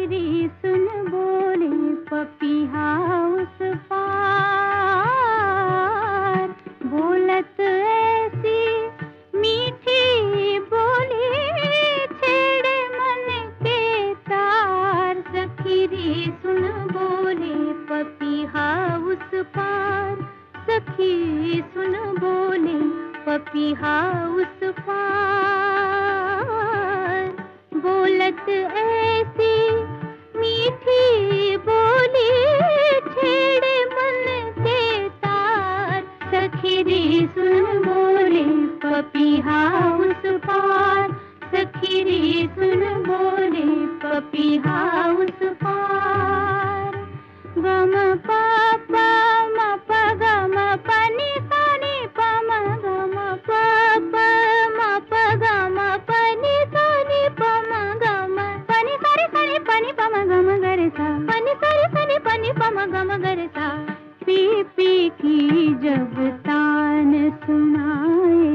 सखीरी सुन बोले पपीहा उस पार, बोलत ऐसी मीठी बोली छेड़े मन के तार। सखीरी सुन बोले पपीहा उस पार, सखी सुन बोले पपीहा उस पार, बोलत ऐसी मीठी बोली छेड़े मन के तार। सखीरी सुन बोले पपीहा उस पार, सखीरी सुन बोले पपीहा उस पार। गम पापा म प गम पनि सनि पम गम पापा म प गम पनि सनि पम गम पनि सरि सनि पनि पम गम गरे सा, पनि सरि सनि पनि पम गम गरे सा। पी पी की जब तान सुनाए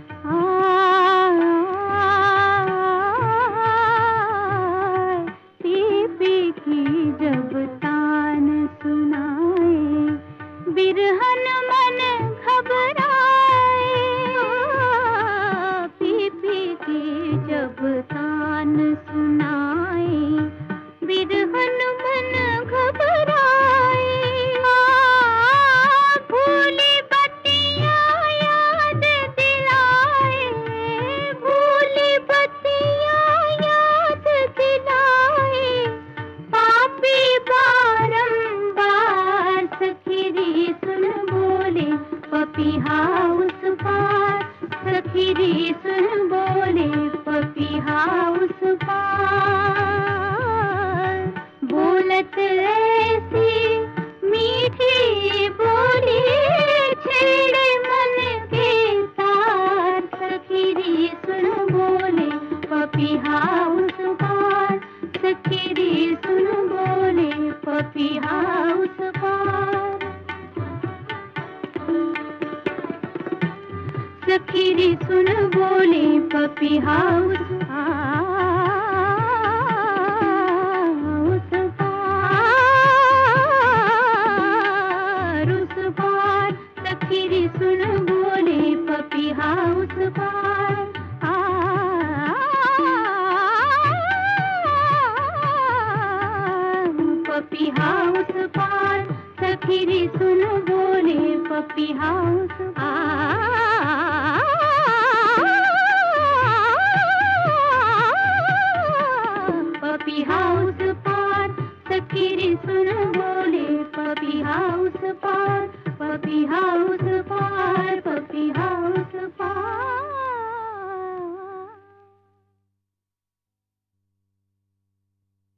पी पी की जब तान सुनाए, बिरहन मन घबराए। पी पी की जब तान सुनाए, बिरहन मन घबराए। भूली बत्तियाँ याद दिलाए, भूली बत्तियाँ याद दिलाए। पापी बारंबार सखीरी सुन बोले पपीहा उस पार, सखीरी सुन बोले पपीहा उस पार, बोलत ऐसी मीठी बोली छेड़े मन के तार। सखीरी सुन बोले पपीहा उस पार, सखीरी सुन बोले पपीहा उस पार। सखीरी सुन बोले पपीहा उस पार, उस पार। सखीरी सुन बोले पपीहा उस पार, पपीहा उस पार। सखीरी सुन बोले पपीहा उस पपीहा उस पार। सखीरी सुन बोले पपीहा उस पार, पपीहा उस पार।